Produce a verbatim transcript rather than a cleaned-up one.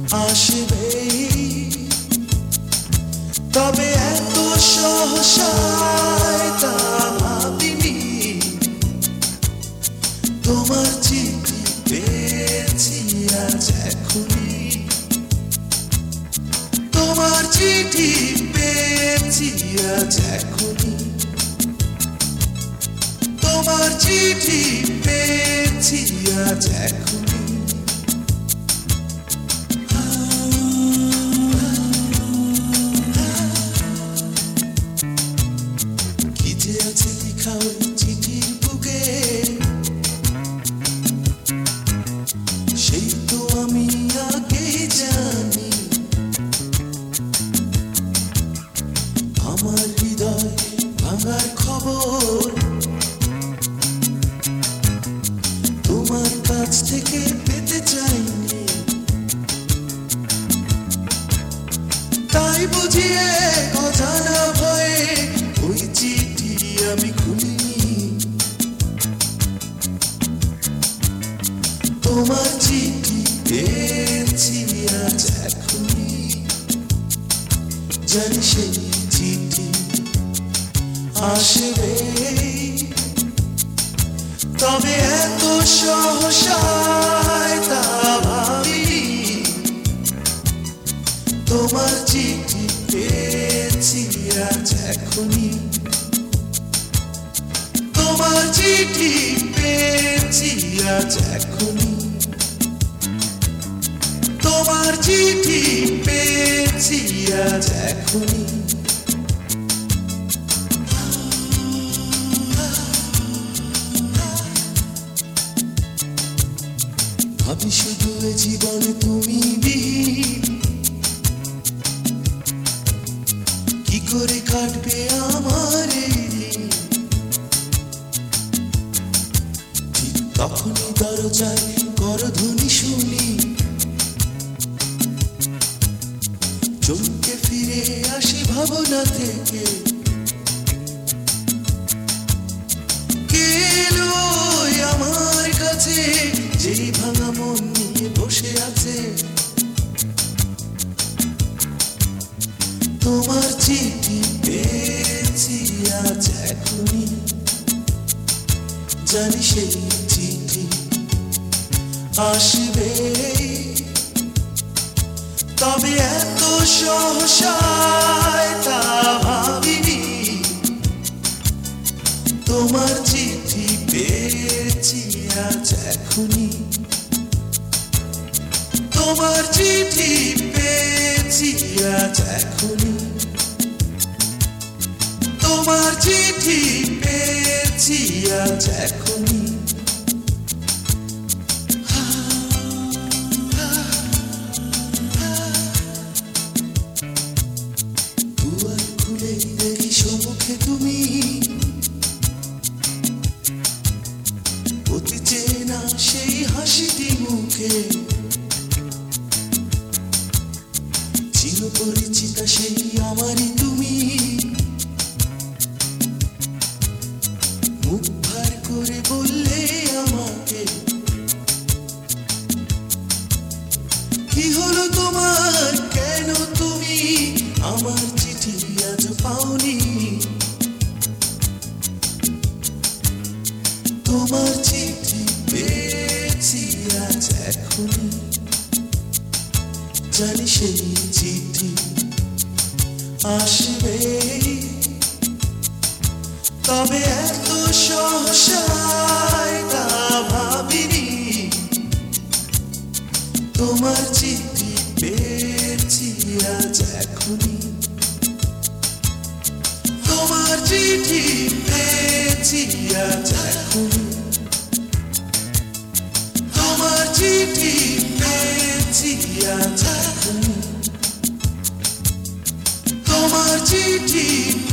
আসবে তবে এত সহসায় তা ভাবিনি তোমার চিঠি পেয়েছি আজ এখনই তোমার চিঠি পেয়েছি আজ এখনই তোমার চিঠি পেয়েছি আজ এখনই কি যে আছে লেখা ওই চিঠির বুকে সেই তো আমি আগেই জানি আমার হৃদয় ভাঙার খবর তোমার কাছ থেকে পেতে চাইনি তাই বুঝিয়ে অজানা ভয়ে ওই চিঠি আমি খুলিনি তোমার চিঠি পেয়েছি আজ এখনই জানি সেই চিঠি আসবে তবে এত সহসায় তা ভাবিনি তোমার চিঠি পেয়েছি আজ এখনই তোমার চিঠি পেয়েছি আজ এখনই তোমার চিঠি পেয়েছি আজ এখনই ভাবি শুধু এ জীবনে তুমি বিহীন কি করে কাটবে আমার এই দিন ঠিক তখনই দরজায় করধ্বনি শুনি চমকে ফিরে আসি ভাবনা থেকে কে এলো আমার কাছে যেই ভাঙা মন নিয়ে বসে আছে তোমার চিঠি পেয়েছি আজ এখনই জানি সেই চিঠি আসবে তবে এত সহসায় তা ভাবিনি তোমার চিঠি পেয়েছি আজ এখনই তোমার চিঠি পেয়েছি আজ এখনই তোমার চিঠি পেয়েছি আজ এখনই দুয়ার খুলে দেখি সম্মুখে তুমি অতি চেনা সেই হাসিটি মুখে চির পরিচিতা সেই আমারই তুমি মুখ ভার করে বললে আমাকে কি হলো তোমার কেন তুমি আমার চিঠি আজ পাওনি তোমার চিঠি পেয়েছি আজ এখনই জানি সেই চিঠি আসবে তবে এত সহসায় তা ভাবিনি তোমার চিঠি পেয়েছি আজ এখনই তোমার চিঠি পেয়েছি আজ এখনই তোমার চিঠি পেয়েছি আজ এখনই তোমার চিঠি